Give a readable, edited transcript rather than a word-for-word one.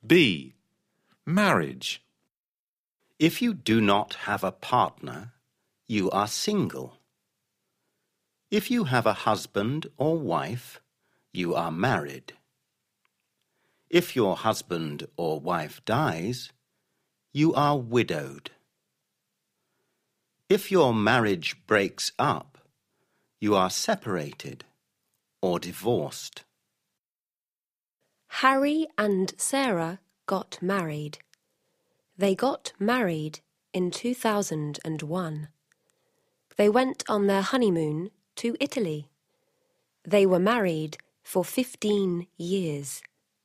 B. Marriage. If you do not have a partner, you are single. If you have a husband or wife, you are married. If your husband or wife dies, you are widowed. If your marriage breaks up, you are separated or divorced. Harry and Sarah got married. They got married in 2001. They went on their honeymoon to Italy. They were married for 15 years.